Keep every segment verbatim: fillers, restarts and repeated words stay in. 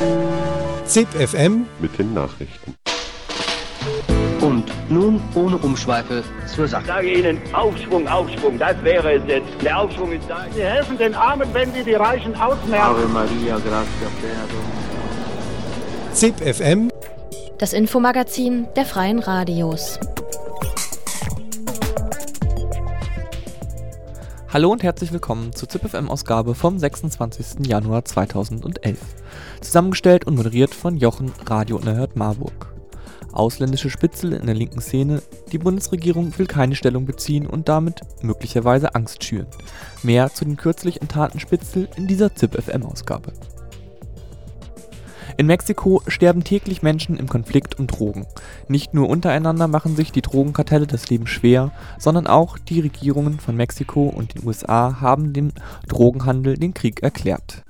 ZIP F M mit den Nachrichten. Und nun ohne Umschweife zur Sache. Ich sage Ihnen, Aufschwung, Aufschwung, das wäre es jetzt. Der Aufschwung ist da. Sie helfen den Armen, wenn Sie die Reichen ausmerken. Ave Maria, gratia plena. ZIP F M, das Infomagazin der Freien Radios. Hallo und herzlich willkommen zur ZIP F M-Ausgabe vom sechsundzwanzigsten Januar zweitausendelf. Zusammengestellt und moderiert von Jochen, Radio Unerhört Marburg. Ausländische Spitzel in der linken Szene, die Bundesregierung will keine Stellung beziehen und damit möglicherweise Angst schüren. Mehr zu den kürzlich enttarnten Spitzel in dieser ZIP F M-Ausgabe. In Mexiko sterben täglich Menschen im Konflikt um Drogen. Nicht nur untereinander machen sich die Drogenkartelle das Leben schwer, sondern auch die Regierungen von Mexiko und den U S A haben dem Drogenhandel den Krieg erklärt.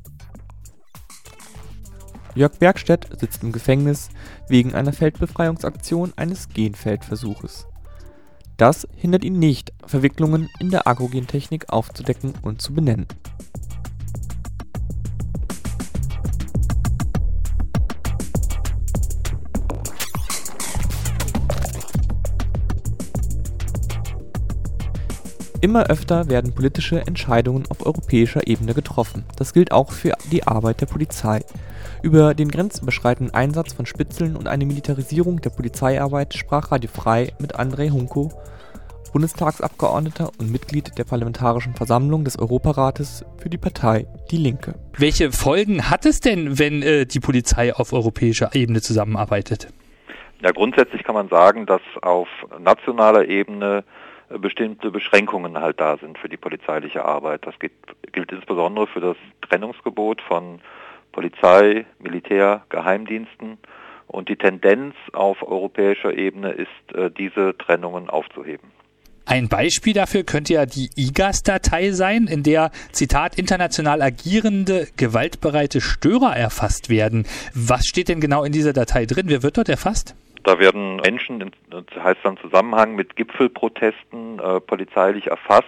Jörg Bergstedt sitzt im Gefängnis wegen einer Feldbefreiungsaktion eines Genfeldversuches. Das hindert ihn nicht, Verwicklungen in der Agrogentechnik aufzudecken und zu benennen. Immer öfter werden politische Entscheidungen auf europäischer Ebene getroffen. Das gilt auch für die Arbeit der Polizei. Über den grenzüberschreitenden Einsatz von Spitzeln und eine Militarisierung der Polizeiarbeit sprach Radio Frei mit Andrei Hunko, Bundestagsabgeordneter und Mitglied der Parlamentarischen Versammlung des Europarates für die Partei Die Linke. Welche Folgen hat es denn, wenn äh, die Polizei auf europäischer Ebene zusammenarbeitet? Ja, grundsätzlich kann man sagen, dass auf nationaler Ebene bestimmte Beschränkungen halt da sind für die polizeiliche Arbeit. Das gilt, gilt insbesondere für das Trennungsgebot von Polizei, Militär, Geheimdiensten. Und die Tendenz auf europäischer Ebene ist, äh, diese Trennungen aufzuheben. Ein Beispiel dafür könnte ja die I G A S-Datei sein, in der, Zitat, international agierende, gewaltbereite Störer erfasst werden. Was steht denn genau in dieser Datei drin? Wer wird dort erfasst? Da werden Menschen, das heißt dann Zusammenhang mit Gipfelprotesten, äh, polizeilich erfasst.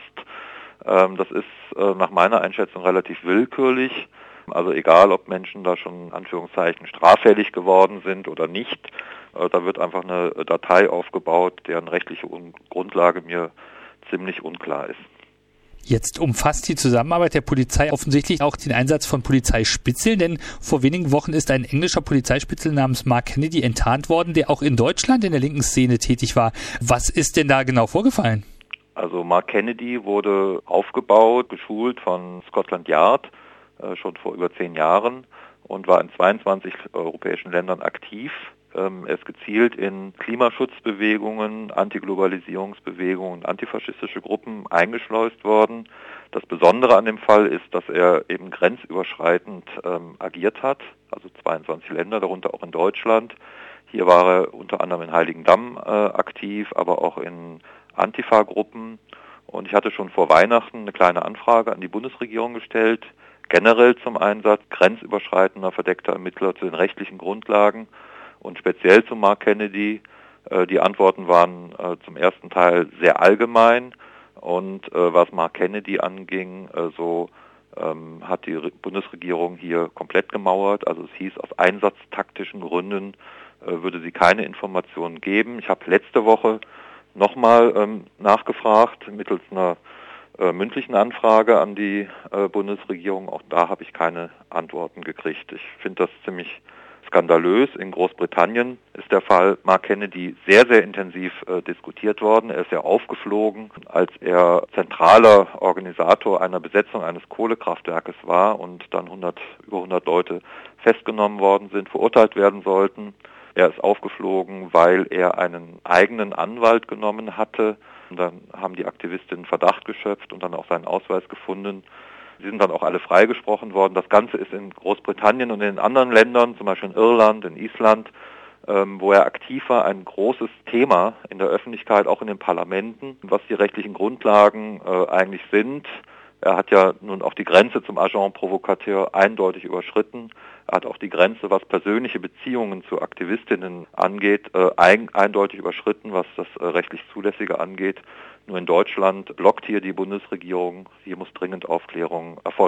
Ähm, das ist äh, nach meiner Einschätzung relativ willkürlich. Also egal, ob Menschen da schon in Anführungszeichen straffällig geworden sind oder nicht. Äh, da wird einfach eine Datei aufgebaut, deren rechtliche Un- Grundlage mir ziemlich unklar ist. Jetzt umfasst die Zusammenarbeit der Polizei offensichtlich auch den Einsatz von Polizeispitzeln, denn vor wenigen Wochen ist ein englischer Polizeispitzel namens Mark Kennedy enttarnt worden, der auch in Deutschland in der linken Szene tätig war. Was ist denn da genau vorgefallen? Also Mark Kennedy wurde aufgebaut, geschult von Scotland Yard, äh, schon vor über zehn Jahren und war in zweiundzwanzig europäischen Ländern aktiv. Er ist gezielt in Klimaschutzbewegungen, Antiglobalisierungsbewegungen, antifaschistische Gruppen eingeschleust worden. Das Besondere an dem Fall ist, dass er eben grenzüberschreitend ähm, agiert hat, also zweiundzwanzig Länder, darunter auch in Deutschland. Hier war er unter anderem in Heiligendamm äh, aktiv, aber auch in Antifa-Gruppen. Und ich hatte schon vor Weihnachten eine kleine Anfrage an die Bundesregierung gestellt, generell zum Einsatz grenzüberschreitender verdeckter Ermittler zu den rechtlichen Grundlagen. Und speziell zu Mark Kennedy, äh, die Antworten waren äh, zum ersten Teil sehr allgemein und äh, was Mark Kennedy anging, äh, so ähm, hat die Re- Bundesregierung hier komplett gemauert. Also es hieß, aus einsatztaktischen Gründen äh, würde sie keine Informationen geben. Ich habe letzte Woche nochmal ähm, nachgefragt mittels einer äh, mündlichen Anfrage an die äh, Bundesregierung. Auch da habe ich keine Antworten gekriegt. Ich finde das ziemlich skandalös. In Großbritannien ist der Fall Mark Kennedy sehr, sehr intensiv äh, diskutiert worden. Er ist ja aufgeflogen, als er zentraler Organisator einer Besetzung eines Kohlekraftwerkes war und dann hundert, über hundert Leute festgenommen worden sind, verurteilt werden sollten. Er ist aufgeflogen, weil er einen eigenen Anwalt genommen hatte. Und dann haben die Aktivistinnen Verdacht geschöpft und dann auch seinen Ausweis gefunden. Sie sind dann auch alle freigesprochen worden. Das Ganze ist in Großbritannien und in anderen Ländern, zum Beispiel in Irland, in Island, ähm, wo er aktiv war, ein großes Thema in der Öffentlichkeit, auch in den Parlamenten, was die rechtlichen Grundlagen äh, eigentlich sind. Er hat ja nun auch die Grenze zum Agent Provocateur eindeutig überschritten. Er hat auch die Grenze, was persönliche Beziehungen zu Aktivistinnen angeht, äh, ein, eindeutig überschritten, was das äh, rechtlich Zulässige angeht. Nur in Deutschland blockt hier die Bundesregierung. Hier muss dringend Aufklärung erfolgen.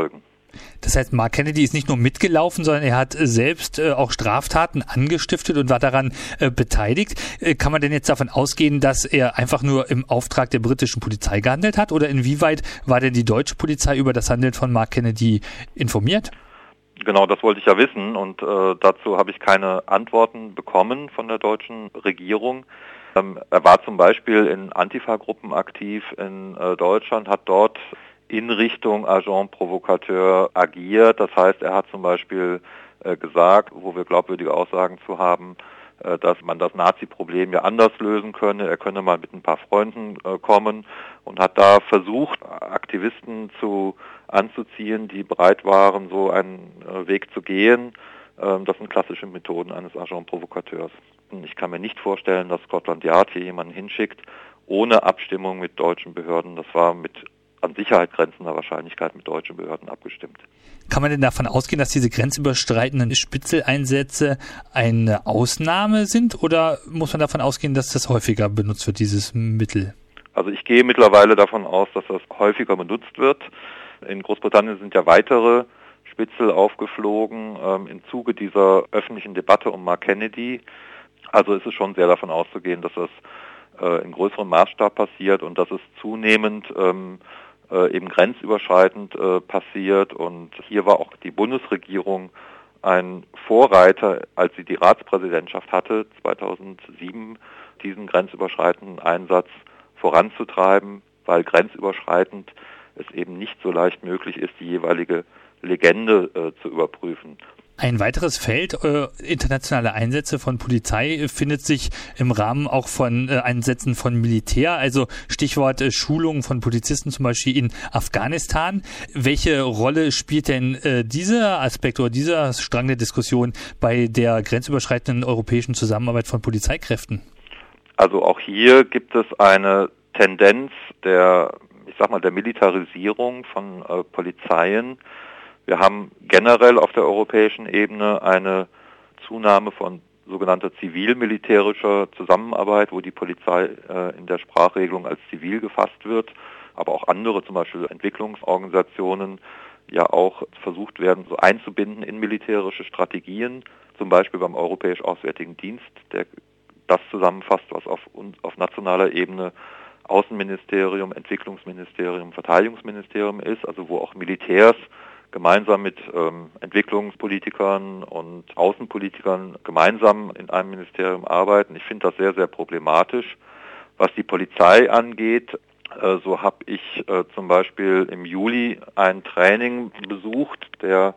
Das heißt, Mark Kennedy ist nicht nur mitgelaufen, sondern er hat selbst äh, auch Straftaten angestiftet und war daran äh, beteiligt. Äh, kann man denn jetzt davon ausgehen, dass er einfach nur im Auftrag der britischen Polizei gehandelt hat? Oder inwieweit war denn die deutsche Polizei über das Handeln von Mark Kennedy informiert? Genau, das wollte ich ja wissen und äh, dazu habe ich keine Antworten bekommen von der deutschen Regierung. Ähm, er war zum Beispiel in Antifa-Gruppen aktiv in äh, Deutschland, hat dort in Richtung Agent Provocateur agiert. Das heißt, er hat zum Beispiel äh, gesagt, wo wir glaubwürdige Aussagen zu haben, äh, dass man das Nazi-Problem ja anders lösen könne. Er könne mal mit ein paar Freunden äh, kommen und hat da versucht, Aktivisten zu anzuziehen, die bereit waren, so einen äh, Weg zu gehen. Äh, das sind klassische Methoden eines Agent Provocateurs. Ich kann mir nicht vorstellen, dass Scotland Yard hier jemanden hinschickt, ohne Abstimmung mit deutschen Behörden. Das war mit an Sicherheit grenzender Wahrscheinlichkeit mit deutschen Behörden abgestimmt. Kann man denn davon ausgehen, dass diese grenzüberschreitenden Spitzeleinsätze eine Ausnahme sind oder muss man davon ausgehen, dass das häufiger benutzt wird, dieses Mittel? Also ich gehe mittlerweile davon aus, dass das häufiger benutzt wird. In Großbritannien sind ja weitere Spitzel aufgeflogen ähm, im Zuge dieser öffentlichen Debatte um Mark Kennedy. Also ist es schon sehr davon auszugehen, dass das äh, in größerem Maßstab passiert und dass es zunehmend ähm, äh, eben grenzüberschreitend äh, passiert. Und hier war auch die Bundesregierung ein Vorreiter, als sie die Ratspräsidentschaft hatte, zweitausendsieben, diesen grenzüberschreitenden Einsatz voranzutreiben, weil grenzüberschreitend es eben nicht so leicht möglich ist, die jeweilige Legende äh, zu überprüfen. Ein weiteres Feld äh, internationale Einsätze von Polizei äh, findet sich im Rahmen auch von äh, Einsätzen von Militär, also Stichwort äh, Schulungen von Polizisten zum Beispiel in Afghanistan. Welche Rolle spielt denn äh, dieser Aspekt oder dieser Strang der Diskussion bei der grenzüberschreitenden europäischen Zusammenarbeit von Polizeikräften? Also auch hier gibt es eine Tendenz der, ich sag mal, der Militarisierung von äh, Polizeien. Wir haben generell auf der europäischen Ebene eine Zunahme von sogenannter zivil-militärischer Zusammenarbeit, wo die Polizei äh, in der Sprachregelung als zivil gefasst wird, aber auch andere, zum Beispiel Entwicklungsorganisationen, ja auch versucht werden, so einzubinden in militärische Strategien, zum Beispiel beim Europäischen Auswärtigen Dienst, der das zusammenfasst, was auf, auf nationaler Ebene Außenministerium, Entwicklungsministerium, Verteidigungsministerium ist, also wo auch Militärs gemeinsam mit ähm, Entwicklungspolitikern und Außenpolitikern gemeinsam in einem Ministerium arbeiten. Ich finde das sehr, sehr problematisch. Was die Polizei angeht, äh, so habe ich äh, zum Beispiel im Juli ein Training besucht, der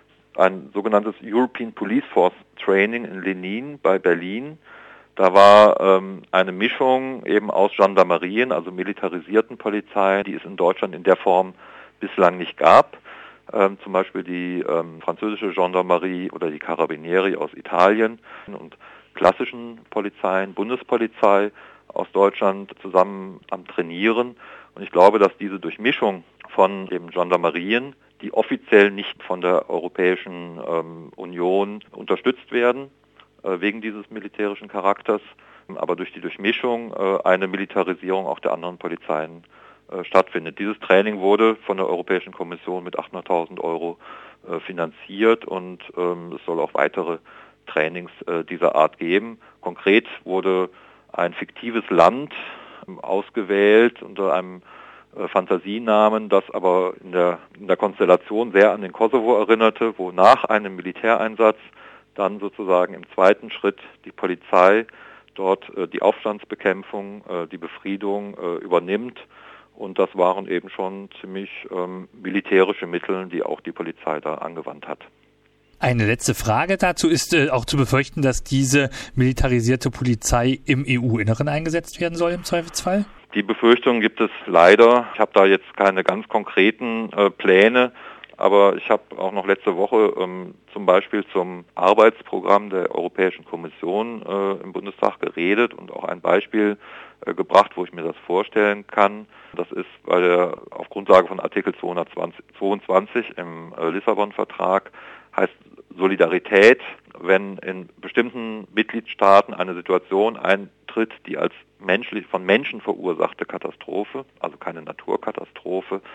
ein sogenanntes European Police Force Training in Lenin bei Berlin. Da war ähm, eine Mischung eben aus Gendarmerien, also militarisierten Polizeien, die es in Deutschland in der Form bislang nicht gab. Ähm, zum Beispiel die ähm, französische Gendarmerie oder die Carabinieri aus Italien und klassischen Polizeien, Bundespolizei aus Deutschland zusammen am Trainieren. Und ich glaube, dass diese Durchmischung von eben Gendarmerien, die offiziell nicht von der Europäischen ähm, Union unterstützt werden, äh, wegen dieses militärischen Charakters, aber durch die Durchmischung äh, eine Militarisierung auch der anderen Polizeien stattfindet. Dieses Training wurde von der Europäischen Kommission mit achthunderttausend Euro äh, finanziert und ähm, es soll auch weitere Trainings äh, dieser Art geben. Konkret wurde ein fiktives Land ähm, ausgewählt unter einem äh, Fantasienamen, das aber in der, in der Konstellation sehr an den Kosovo erinnerte, wo nach einem Militäreinsatz dann sozusagen im zweiten Schritt die Polizei dort äh, die Aufstandsbekämpfung, äh, die Befriedung äh, übernimmt. Und das waren eben schon ziemlich ähm, militärische Mittel, die auch die Polizei da angewandt hat. Eine letzte Frage dazu ist äh, auch zu befürchten, dass diese militarisierte Polizei im E U-Inneren eingesetzt werden soll im Zweifelsfall? Die Befürchtung gibt es leider. Ich habe da jetzt keine ganz konkreten äh, Pläne, aber ich habe auch noch letzte Woche ähm, zum Beispiel zum Arbeitsprogramm der Europäischen Kommission äh, im Bundestag geredet und auch ein Beispiel äh, gebracht, wo ich mir das vorstellen kann. Das ist bei der, auf Grundlage von Artikel zweihundertzweiundzwanzig im äh, Lissabon-Vertrag, heißt Solidarität, wenn in bestimmten Mitgliedstaaten eine Situation eintritt, die als menschlich von Menschen verursachte Katastrophe, also keine Naturkatastrophe,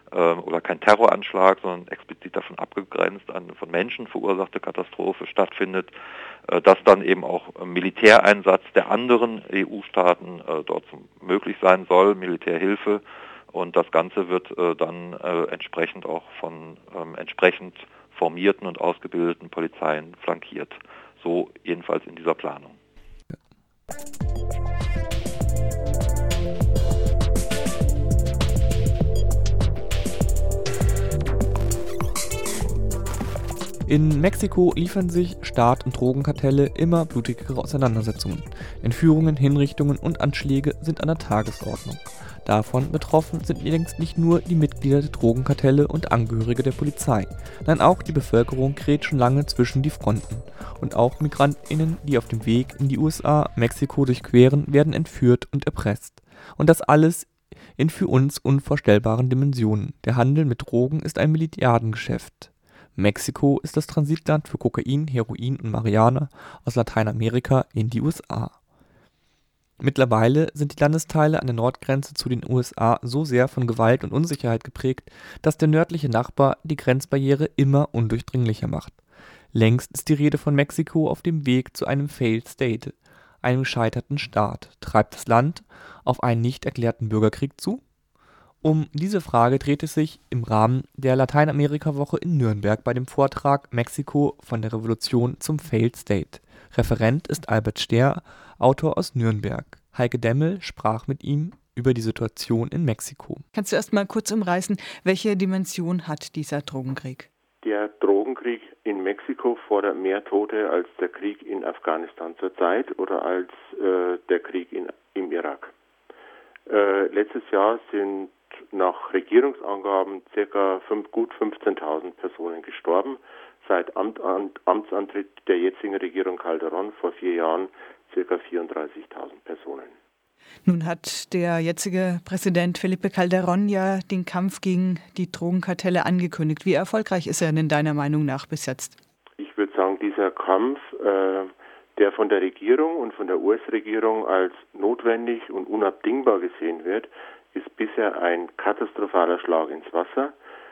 äh, oder kein Terroranschlag, sondern explizit davon abgegrenzt, eine von Menschen verursachte Katastrophe stattfindet, äh, dass dann eben auch äh, Militäreinsatz der anderen E U-Staaten äh, dort möglich sein soll, Militärhilfe. Und das Ganze wird äh, dann äh, entsprechend auch von ähm, entsprechend formierten und ausgebildeten Polizeien flankiert. So jedenfalls in dieser Planung. In Mexiko liefern sich Staat- und Drogenkartelle immer blutigere Auseinandersetzungen. Entführungen, Hinrichtungen und Anschläge sind an der Tagesordnung. Davon betroffen sind längst nicht nur die Mitglieder der Drogenkartelle und Angehörige der Polizei. Nein, auch die Bevölkerung gerät schon lange zwischen die Fronten. Und auch MigrantInnen, die auf dem Weg in die U S A Mexiko durchqueren, werden entführt und erpresst. Und das alles in für uns unvorstellbaren Dimensionen. Der Handel mit Drogen ist ein Milliardengeschäft. Mexiko ist das Transitland für Kokain, Heroin und Marihuana aus Lateinamerika in die U S A. Mittlerweile sind die Landesteile an der Nordgrenze zu den U S A so sehr von Gewalt und Unsicherheit geprägt, dass der nördliche Nachbar die Grenzbarriere immer undurchdringlicher macht. Längst ist die Rede von Mexiko auf dem Weg zu einem Failed State, einem gescheiterten Staat. Treibt das Land auf einen nicht erklärten Bürgerkrieg zu? Um diese Frage dreht es sich im Rahmen der Lateinamerika-Woche in Nürnberg bei dem Vortrag Mexiko von der Revolution zum Failed State. Referent ist Albert Stehr, Autor aus Nürnberg. Heike Demmel sprach mit ihm über die Situation in Mexiko. Kannst du erst mal kurz umreißen, welche Dimension hat dieser Drogenkrieg? Der Drogenkrieg in Mexiko fordert mehr Tote als der Krieg in Afghanistan zurzeit oder als äh, der Krieg in, im Irak. Äh, letztes Jahr sind nach Regierungsangaben ca. fünf, gut fünfzehntausend Personen gestorben. Seit Amt, Amt, Amtsantritt der jetzigen Regierung Calderón vor vier Jahren ca. vierunddreißigtausend Personen. Nun hat der jetzige Präsident Felipe Calderón ja den Kampf gegen die Drogenkartelle angekündigt. Wie erfolgreich ist er denn deiner Meinung nach bis jetzt? Ich würde sagen, dieser Kampf, äh, der von der Regierung und von der U S-Regierung als notwendig und unabdingbar gesehen wird, ist bisher ein katastrophaler Schlag ins Wasser.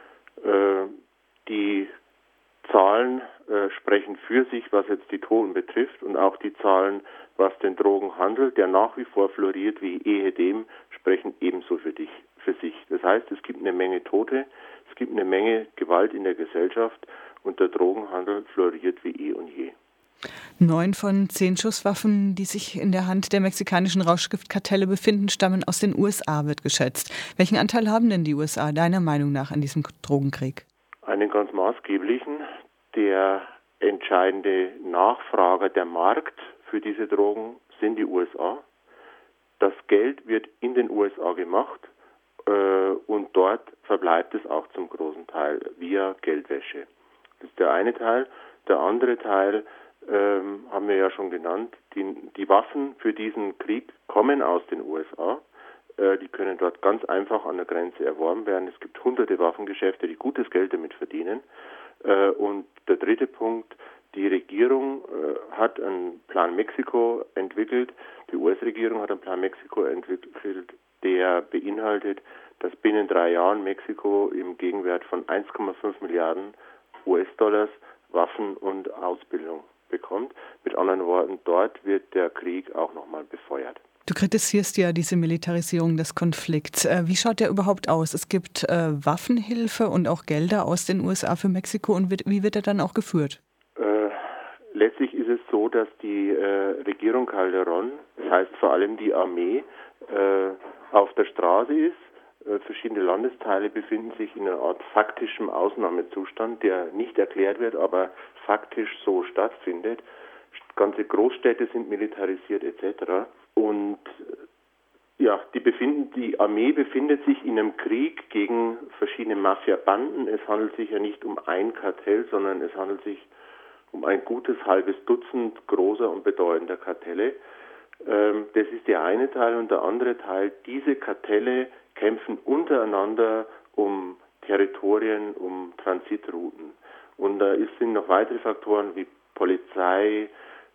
Äh, die Zahlen äh, sprechen für sich, was jetzt die Toten betrifft, und auch die Zahlen, was den Drogenhandel, der nach wie vor floriert wie ehedem, sprechen ebenso für dich, für sich. Das heißt, es gibt eine Menge Tote, es gibt eine Menge Gewalt in der Gesellschaft und der Drogenhandel floriert wie eh und je. Neun von zehn Schusswaffen, die sich in der Hand der mexikanischen Rauschgiftkartelle befinden, stammen aus den U S A, wird geschätzt. Welchen Anteil haben denn die U S A deiner Meinung nach an diesem Drogenkrieg? Einen ganz maßgeblichen. Der entscheidende Nachfrager, der Markt für diese Drogen sind die U S A. Das Geld wird in den U S A gemacht äh, und dort verbleibt es auch zum großen Teil via Geldwäsche. Das ist der eine Teil. Der andere Teil ähm, haben wir ja schon genannt. Die, die Waffen für diesen Krieg kommen aus den U S A. Äh, die können dort ganz einfach an der Grenze erworben werden. Es gibt hunderte Waffengeschäfte, die gutes Geld damit verdienen. Äh, und der dritte Punkt, die Regierung äh, hat einen Plan Mexiko entwickelt, die U S-Regierung hat einen Plan Mexiko entwickelt, der beinhaltet, dass binnen drei Jahren Mexiko im Gegenwert von eins Komma fünf Milliarden U S-Dollars Waffen und Ausbildung bekommt. Mit anderen Worten, dort wird der Krieg auch nochmal befeuert. Du kritisierst ja diese Militarisierung des Konflikts. Wie schaut der überhaupt aus? Es gibt äh, Waffenhilfe und auch Gelder aus den U S A für Mexiko. Und wird, wie wird er dann auch geführt? Äh, letztlich ist es so, dass die äh, Regierung Calderón, das heißt vor allem die Armee, äh, auf der Straße ist. Äh, verschiedene Landesteile befinden sich in einer Art faktischem Ausnahmezustand, der nicht erklärt wird, aber faktisch so stattfindet. Ganze Großstädte sind militarisiert et cetera. Und ja, die, befinden, die Armee befindet sich in einem Krieg gegen verschiedene Mafia-Banden. Es handelt sich ja nicht um ein Kartell, sondern es handelt sich um ein gutes halbes Dutzend großer und bedeutender Kartelle. Ähm, das ist der eine Teil. Und der andere Teil, diese Kartelle kämpfen untereinander um Territorien, um Transitrouten. Und da äh, sind noch weitere Faktoren wie Polizei,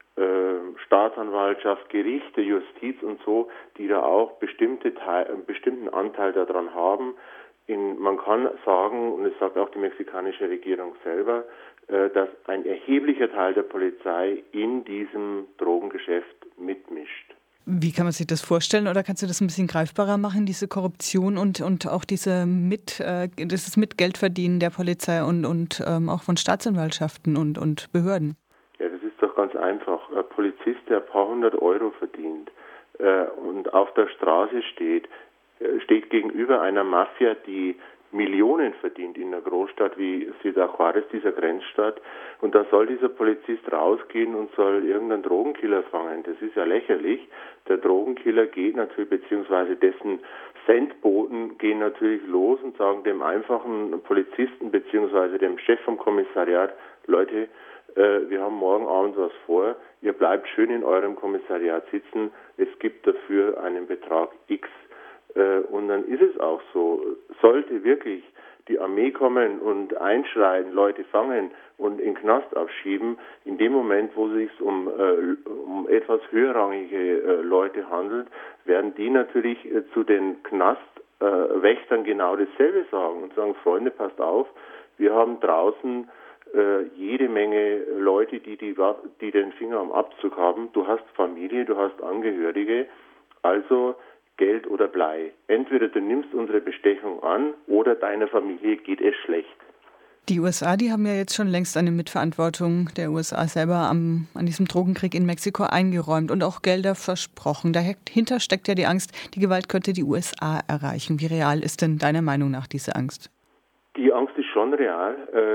Staatsanwaltschaft, Gerichte, Justiz und so, die da auch bestimmte Teil, einen bestimmten Anteil daran haben. in, man kann sagen, und es sagt auch die mexikanische Regierung selber, äh, dass ein erheblicher Teil der Polizei in diesem Drogengeschäft mitmischt. Wie kann man sich das vorstellen, oder kannst du das ein bisschen greifbarer machen, diese Korruption und, und auch diese mit, äh, das Mitgeldverdienen der Polizei und, und ähm, auch von Staatsanwaltschaften und, und Behörden? Ja, das ist doch ganz einfach. Ein Polizist, der ein paar hundert Euro verdient äh, und auf der Straße steht, äh, steht gegenüber einer Mafia, die Millionen verdient in einer Großstadt wie Ciudad Juárez, dieser Grenzstadt. Und da soll dieser Polizist rausgehen und soll irgendeinen Drogenkiller fangen. Das ist ja lächerlich. Der Drogenkiller geht natürlich, beziehungsweise dessen Sendboten gehen natürlich los und sagen dem einfachen Polizisten, beziehungsweise dem Chef vom Kommissariat, Leute, äh, wir haben morgen Abend was vor, ihr bleibt schön in eurem Kommissariat sitzen, es gibt dafür einen Betrag X. Und dann ist es auch so, sollte wirklich die Armee kommen und einschreien, Leute fangen und in den Knast abschieben, in dem Moment, wo es sich um, äh, um etwas höherrangige äh, Leute handelt, werden die natürlich äh, zu den Knastwächtern äh, genau dasselbe sagen und sagen, Freunde, passt auf, wir haben draußen äh, jede Menge Leute, die, die, die den Finger am Abzug haben. Du hast Familie, du hast Angehörige, also Geld oder Blei. Entweder du nimmst unsere Bestechung an oder deiner Familie geht es schlecht. Die U S A, die haben ja jetzt schon längst eine Mitverantwortung der U S A selber am, an diesem Drogenkrieg in Mexiko eingeräumt und auch Gelder versprochen. Dahinter steckt ja die Angst, die Gewalt könnte die U S A erreichen. Wie real ist denn deiner Meinung nach diese Angst? Die Angst ist schon real.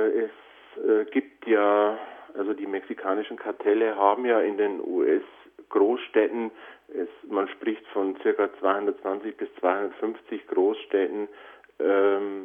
Es gibt ja, also die mexikanischen Kartelle haben ja in den U S-Großstädten, Es, man spricht von ca. zweihundertzwanzig bis zweihundertfünfzig Großstädten, ähm,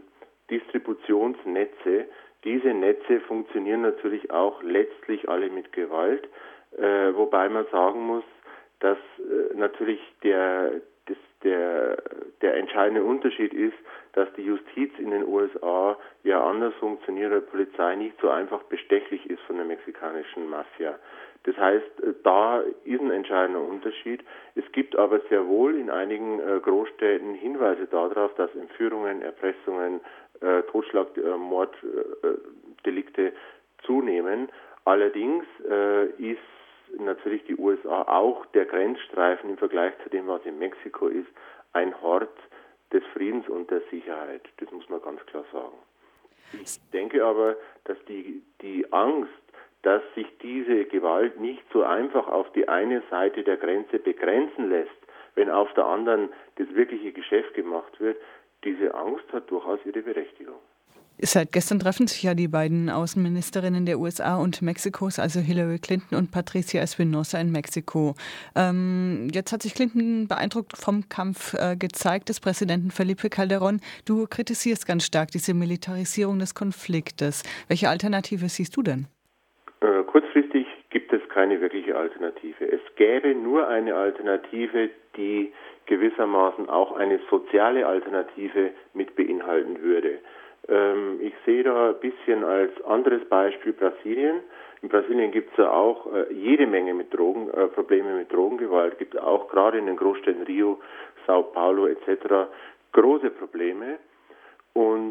Distributionsnetze. Diese Netze funktionieren natürlich auch letztlich alle mit Gewalt, äh, wobei man sagen muss, dass äh, natürlich der, das, der, der entscheidende Unterschied ist, dass die Justiz in den U S A ja anders funktioniert, weil die Polizei nicht so einfach bestechlich ist von der mexikanischen Mafia. Das heißt, da ist ein entscheidender Unterschied. Es gibt aber sehr wohl in einigen äh, Großstädten Hinweise darauf, dass Entführungen, Erpressungen, äh, Totschlag, äh, Morddelikte äh, zunehmen. Allerdings äh, ist natürlich die U S A auch der Grenzstreifen im Vergleich zu dem, was in Mexiko ist, ein Hort des Friedens und der Sicherheit. Das muss man ganz klar sagen. Ich denke aber, dass die, die Angst, dass sich diese Gewalt nicht so einfach auf die eine Seite der Grenze begrenzen lässt, wenn auf der anderen das wirkliche Geschäft gemacht wird, diese Angst hat durchaus ihre Berechtigung. Seit gestern treffen sich ja die beiden Außenministerinnen der U S A und Mexikos, also Hillary Clinton und Patricia Espinosa in Mexiko. Ähm, jetzt hat sich Clinton beeindruckt vom Kampf äh, gezeigt des Präsidenten Felipe Calderón. Du kritisierst ganz stark diese Militarisierung des Konfliktes. Welche Alternative siehst du denn? Äh, kurzfristig gibt es keine wirkliche Alternative. Es gäbe nur eine Alternative, die gewissermaßen auch eine soziale Alternative mit beinhalten würde. Ähm, ich sehe da ein bisschen als anderes Beispiel Brasilien. In Brasilien gibt es ja auch äh, jede Menge mit Drogen, äh, Probleme mit Drogengewalt, gibt es auch gerade in den Großstädten Rio, Sao Paulo et cetera große Probleme. Und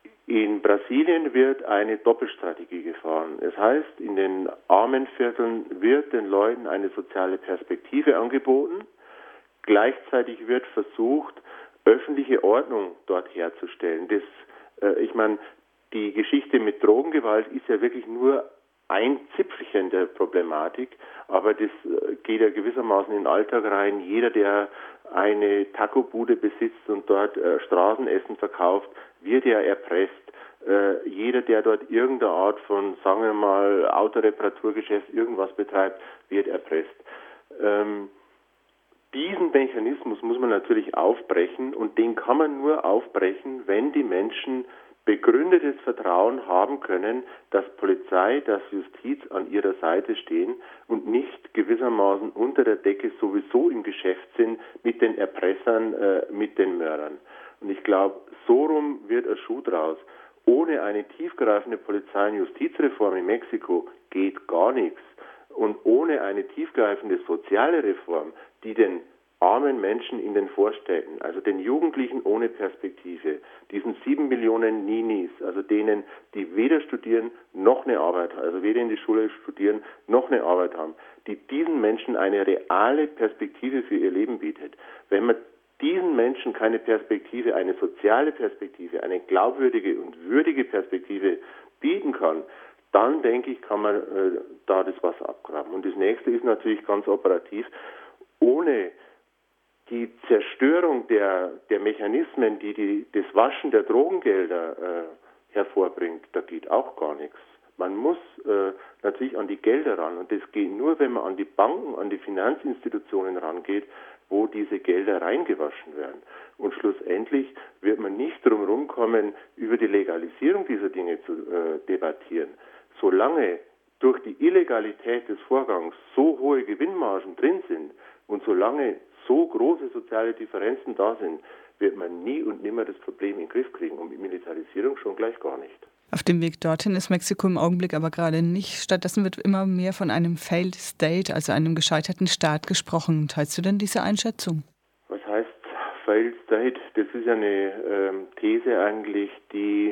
in Brasilien wird eine Doppelstrategie gefahren. Das heißt, in den armen Vierteln wird den Leuten eine soziale Perspektive angeboten. Gleichzeitig wird versucht, öffentliche Ordnung dort herzustellen. Das, äh, ich meine, die Geschichte mit Drogengewalt ist ja wirklich nur ein Zipfelchen der Problematik, aber das äh, geht ja gewissermaßen in den Alltag rein. Jeder, der eine Taco-Bude besitzt und dort äh, Straßenessen verkauft, wird ja erpresst. Äh, jeder, der dort irgendeine Art von, sagen wir mal, Autoreparaturgeschäft, irgendwas betreibt, wird erpresst. Ähm, diesen Mechanismus muss man natürlich aufbrechen und den kann man nur aufbrechen, wenn die Menschen begründetes Vertrauen haben können, dass Polizei, dass Justiz an ihrer Seite stehen und nicht gewissermaßen unter der Decke sowieso im Geschäft sind mit den Erpressern, äh, mit den Mördern. Und ich glaube, so rum wird ein Schuh draus. Ohne eine tiefgreifende Polizei- und Justizreform in Mexiko geht gar nichts. Und ohne eine tiefgreifende soziale Reform, die den armen Menschen in den Vorstädten, also den Jugendlichen ohne Perspektive, diesen sieben Millionen Ninis, also denen, die weder studieren noch eine Arbeit haben, also weder in die Schule studieren noch eine Arbeit haben, die diesen Menschen eine reale Perspektive für ihr Leben bietet. Wenn man diesen Menschen keine Perspektive, eine soziale Perspektive, eine glaubwürdige und würdige Perspektive bieten kann, dann denke ich, kann man äh, da das Wasser abgraben. Und das nächste ist natürlich ganz operativ, ohne die Zerstörung der, der Mechanismen, die, die das Waschen der Drogengelder äh, hervorbringt, da geht auch gar nichts. Man muss äh, natürlich an die Gelder ran und das geht nur, wenn man an die Banken, an die Finanzinstitutionen rangeht, wo diese Gelder reingewaschen werden. Und schlussendlich wird man nicht drum herum kommen, über die Legalisierung dieser Dinge zu äh, debattieren. Solange durch die Illegalität des Vorgangs so hohe Gewinnmargen drin sind und solange so große soziale Differenzen da sind, wird man nie und nimmer das Problem in den Griff kriegen und mit Militarisierung schon gleich gar nicht. Auf dem Weg dorthin ist Mexiko im Augenblick aber gerade nicht. Stattdessen wird immer mehr von einem Failed State, also einem gescheiterten Staat, gesprochen. Teilst du denn diese Einschätzung? Was heißt Failed State? Das ist ja eine ähm, These eigentlich, die,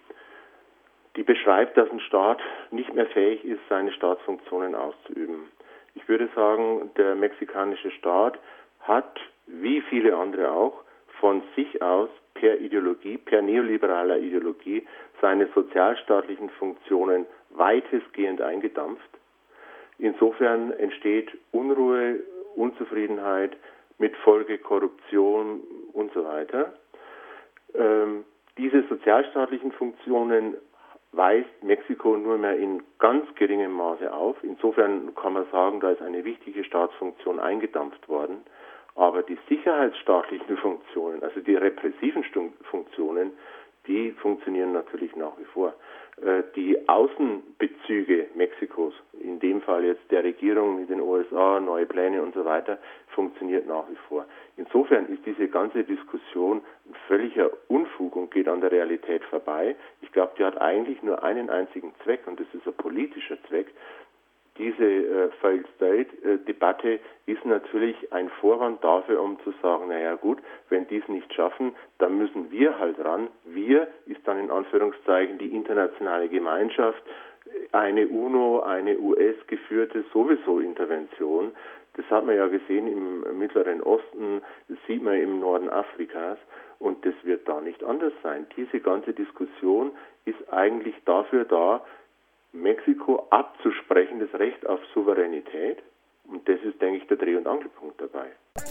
die beschreibt, dass ein Staat nicht mehr fähig ist, seine Staatsfunktionen auszuüben. Ich würde sagen, der mexikanische Staat hat, wie viele andere auch, von sich aus per Ideologie, per neoliberaler Ideologie, seine sozialstaatlichen Funktionen weitestgehend eingedampft. Insofern entsteht Unruhe, Unzufriedenheit, mit Folge Korruption und so weiter. Ähm, diese sozialstaatlichen Funktionen weist Mexiko nur mehr in ganz geringem Maße auf. Insofern kann man sagen, da ist eine wichtige Staatsfunktion eingedampft worden. Aber die sicherheitsstaatlichen Funktionen, also die repressiven Funktionen, die funktionieren natürlich nach wie vor. Die Außenbezüge Mexikos, in dem Fall jetzt der Regierung mit den U S A, neue Pläne und so weiter, funktioniert nach wie vor. Insofern ist diese ganze Diskussion ein völliger Unfug und geht an der Realität vorbei. Ich glaube, die hat eigentlich nur einen einzigen Zweck und das ist ein politischer Zweck. Diese äh, Failed State-Debatte ist natürlich ein Vorwand dafür, um zu sagen, naja gut, wenn die es nicht schaffen, dann müssen wir halt ran. Wir ist dann in Anführungszeichen die internationale Gemeinschaft, eine UNO, eine U S-geführte sowieso Intervention. Das hat man ja gesehen im Mittleren Osten, das sieht man im Norden Afrikas und das wird da nicht anders sein. Diese ganze Diskussion ist eigentlich dafür da, Mexiko abzusprechen, das Recht auf Souveränität. Und das ist, denke ich, der Dreh- und Angelpunkt dabei.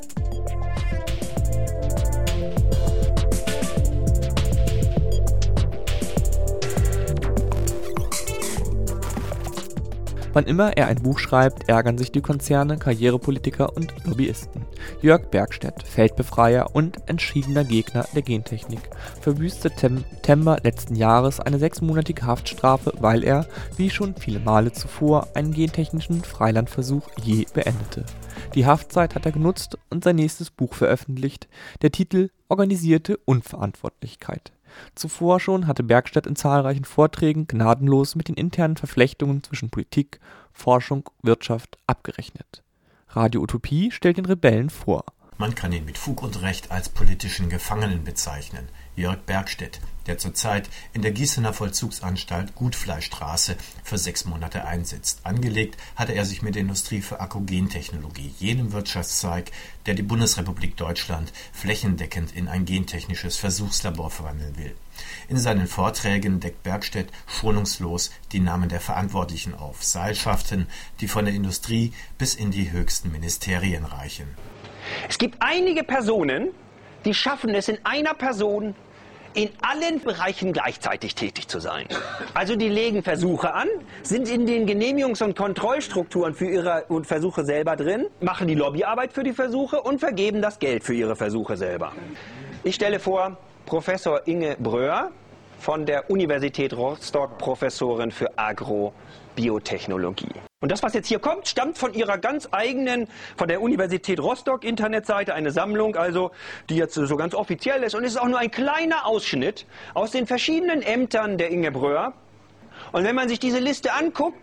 Wann immer er ein Buch schreibt, ärgern sich die Konzerne, Karrierepolitiker und Lobbyisten. Jörg Bergstedt, Feldbefreier und entschiedener Gegner der Gentechnik, verbüßte im September letzten Jahres eine sechsmonatige Haftstrafe, weil er, wie schon viele Male zuvor, einen gentechnischen Freilandversuch je beendete. Die Haftzeit hat er genutzt und sein nächstes Buch veröffentlicht, der Titel Organisierte Unverantwortlichkeit. Zuvor schon hatte Bergstedt in zahlreichen Vorträgen gnadenlos mit den internen Verflechtungen zwischen Politik, Forschung, Wirtschaft abgerechnet. Radio Utopie stellt den Rebellen vor. Man kann ihn mit Fug und Recht als politischen Gefangenen bezeichnen. Jörg Bergstedt, der zurzeit in der Gießener Vollzugsanstalt Gutfleischstraße für sechs Monate einsitzt. Angelegt hatte er sich mit der Industrie für Akkugentechnologie, jenem Wirtschaftszweig, der die Bundesrepublik Deutschland flächendeckend in ein gentechnisches Versuchslabor verwandeln will. In seinen Vorträgen deckt Bergstedt schonungslos die Namen der Verantwortlichen auf, Seilschaften, die von der Industrie bis in die höchsten Ministerien reichen. Es gibt einige Personen, die schaffen es in einer Person, in allen Bereichen gleichzeitig tätig zu sein. Also die legen Versuche an, sind in den Genehmigungs- und Kontrollstrukturen für ihre Versuche selber drin, machen die Lobbyarbeit für die Versuche und vergeben das Geld für ihre Versuche selber. Ich stelle vor, Professor Inge Bröhr von der Universität Rostock, Professorin für Agrobiotechnologie. Und das, was jetzt hier kommt, stammt von ihrer ganz eigenen, von der Universität Rostock Internetseite, eine Sammlung, also die jetzt so ganz offiziell ist. Und es ist auch nur ein kleiner Ausschnitt aus den verschiedenen Ämtern der Inge Bröhr. Und wenn man sich diese Liste anguckt,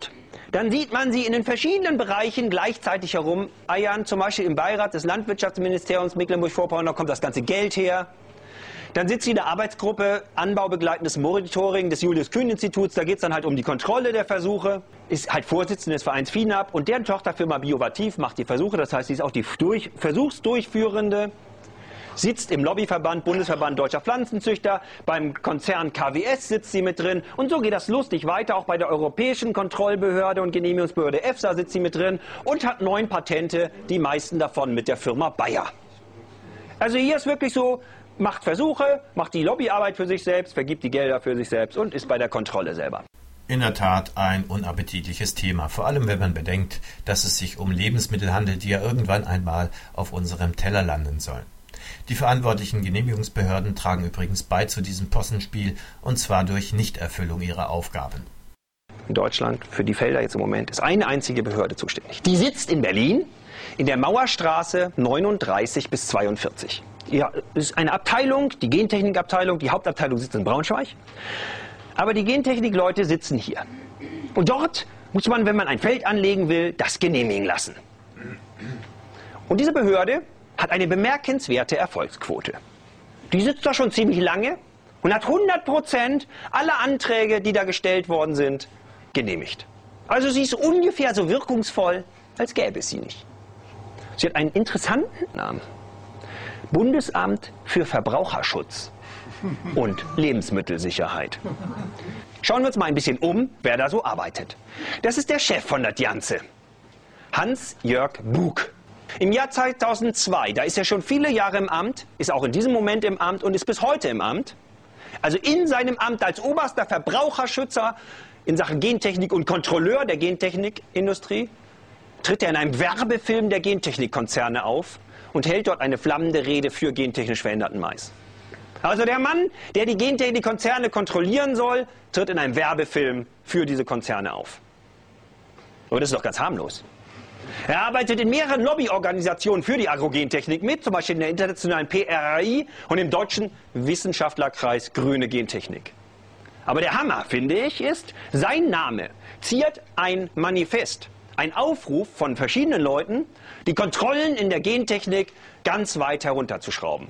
dann sieht man sie in den verschiedenen Bereichen gleichzeitig herumeiern, zum Beispiel im Beirat des Landwirtschaftsministeriums Mecklenburg-Vorpommern, da kommt das ganze Geld her. Dann sitzt sie in der Arbeitsgruppe Anbaubegleitendes Monitoring des Julius-Kühn-Instituts, da geht es dann halt um die Kontrolle der Versuche, ist halt Vorsitzende des Vereins FINAP und deren Tochterfirma Biovativ macht die Versuche, das heißt, sie ist auch die durch, Versuchsdurchführende. Sitzt im Lobbyverband, Bundesverband Deutscher Pflanzenzüchter, beim Konzern K W S sitzt sie mit drin und so geht das lustig weiter, auch bei der Europäischen Kontrollbehörde und Genehmigungsbehörde EFSA sitzt sie mit drin und hat neun Patente, die meisten davon mit der Firma Bayer. Also hier ist wirklich so, macht Versuche, macht die Lobbyarbeit für sich selbst, vergibt die Gelder für sich selbst und ist bei der Kontrolle selber. In der Tat ein unappetitliches Thema, vor allem wenn man bedenkt, dass es sich um Lebensmittel handelt, die ja irgendwann einmal auf unserem Teller landen sollen. Die verantwortlichen Genehmigungsbehörden tragen übrigens bei zu diesem Possenspiel, und zwar durch Nichterfüllung ihrer Aufgaben. In Deutschland für die Felder jetzt im Moment ist eine einzige Behörde zuständig. Die sitzt in Berlin in der Mauerstraße neununddreißig bis zweiundvierzig. Ja, es ist eine Abteilung, die Gentechnikabteilung, die Hauptabteilung sitzt in Braunschweig. Aber die Gentechnikleute sitzen hier. Und dort muss man, wenn man ein Feld anlegen will, das genehmigen lassen. Und diese Behörde hat eine bemerkenswerte Erfolgsquote. Die sitzt da schon ziemlich lange und hat hundert Prozent aller Anträge, die da gestellt worden sind, genehmigt. Also sie ist ungefähr so wirkungsvoll, als gäbe es sie nicht. Sie hat einen interessanten Namen. Bundesamt für Verbraucherschutz und Lebensmittelsicherheit. Schauen wir uns mal ein bisschen um, wer da so arbeitet. Das ist der Chef von der Janze, Hans-Jörg Bug. Im Jahr zweitausendzwei, da ist er schon viele Jahre im Amt, ist auch in diesem Moment im Amt und ist bis heute im Amt. Also in seinem Amt als oberster Verbraucherschützer in Sachen Gentechnik und Kontrolleur der Gentechnikindustrie tritt er in einem Werbefilm der Gentechnikkonzerne auf und hält dort eine flammende Rede für gentechnisch veränderten Mais. Also der Mann, der die Gentechnikkonzerne kontrollieren soll, tritt in einem Werbefilm für diese Konzerne auf. Aber das ist doch ganz harmlos. Er arbeitet in mehreren Lobbyorganisationen für die Agrogentechnik mit, zum Beispiel in der internationalen P R A I und im deutschen Wissenschaftlerkreis Grüne Gentechnik. Aber der Hammer, finde ich, ist, sein Name ziert ein Manifest, ein Aufruf von verschiedenen Leuten, die Kontrollen in der Gentechnik ganz weit herunterzuschrauben.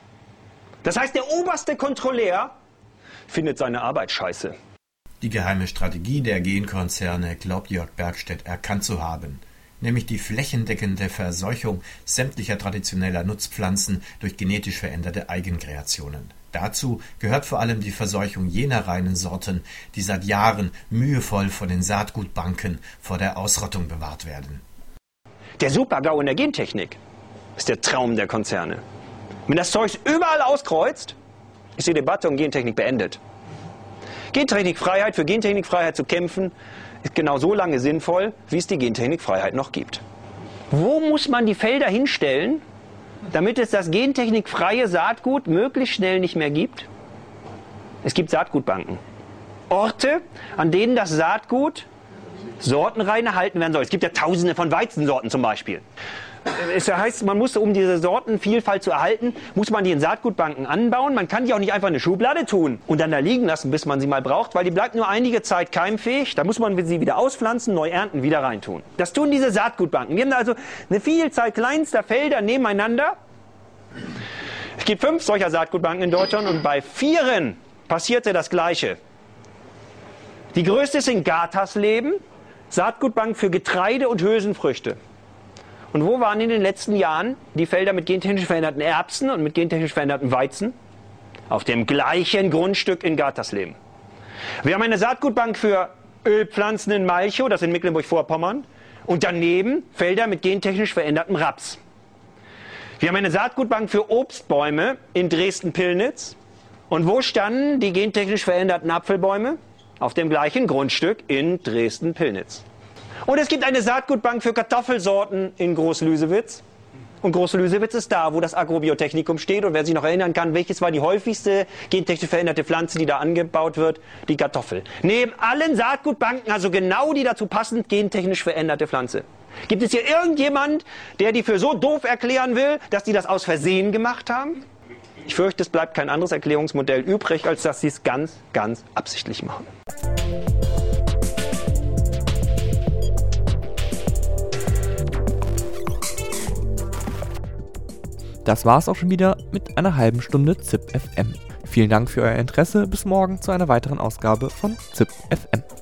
Das heißt, der oberste Kontrolleur findet seine Arbeit scheiße. Die geheime Strategie der Genkonzerne glaubt Jörg Bergstedt erkannt zu haben, nämlich die flächendeckende Verseuchung sämtlicher traditioneller Nutzpflanzen durch genetisch veränderte Eigenkreationen. Dazu gehört vor allem die Verseuchung jener reinen Sorten, die seit Jahren mühevoll von den Saatgutbanken vor der Ausrottung bewahrt werden. Der Super-GAU in der Gentechnik ist der Traum der Konzerne. Wenn das Zeug überall auskreuzt, ist die Debatte um Gentechnik beendet. Gentechnikfreiheit, für Gentechnikfreiheit zu kämpfen, ist genau so lange sinnvoll, wie es die Gentechnikfreiheit noch gibt. Wo muss man die Felder hinstellen, damit es das gentechnikfreie Saatgut möglichst schnell nicht mehr gibt? Es gibt Saatgutbanken. Orte, an denen das Saatgut sortenrein erhalten werden soll. Es gibt ja tausende von Weizensorten zum Beispiel. Es heißt, man muss, um diese Sortenvielfalt zu erhalten, muss man die in Saatgutbanken anbauen. Man kann die auch nicht einfach in eine Schublade tun und dann da liegen lassen, bis man sie mal braucht, weil die bleibt nur einige Zeit keimfähig. Da muss man sie wieder auspflanzen, neu ernten, wieder reintun. Das tun diese Saatgutbanken. Wir haben da also eine Vielzahl kleinster Felder nebeneinander. Es gibt fünf solcher Saatgutbanken in Deutschland und bei vieren passierte das Gleiche. Die größte ist in Gartersleben, Saatgutbank für Getreide und Hülsenfrüchte. Und wo waren in den letzten Jahren die Felder mit gentechnisch veränderten Erbsen und mit gentechnisch veränderten Weizen? Auf dem gleichen Grundstück in Gartersleben. Wir haben eine Saatgutbank für Ölpflanzen in Malchow, das in Mecklenburg-Vorpommern, und daneben Felder mit gentechnisch verändertem Raps. Wir haben eine Saatgutbank für Obstbäume in Dresden-Pillnitz. Und wo standen die gentechnisch veränderten Apfelbäume? Auf dem gleichen Grundstück in Dresden-Pillnitz. Und es gibt eine Saatgutbank für Kartoffelsorten in Groß-Lüsewitz. Und Groß-Lüsewitz ist da, wo das Agrobiotechnikum steht. Und wer sich noch erinnern kann, welches war die häufigste gentechnisch veränderte Pflanze, die da angebaut wird? Die Kartoffel. Neben allen Saatgutbanken, also genau die dazu passend gentechnisch veränderte Pflanze. Gibt es hier irgendjemand, der die für so doof erklären will, dass die das aus Versehen gemacht haben? Ich fürchte, es bleibt kein anderes Erklärungsmodell übrig, als dass sie es ganz, ganz absichtlich machen. Das war's auch schon wieder mit einer halben Stunde Z I P F M. Vielen Dank für euer Interesse. Bis morgen zu einer weiteren Ausgabe von Z I P F M.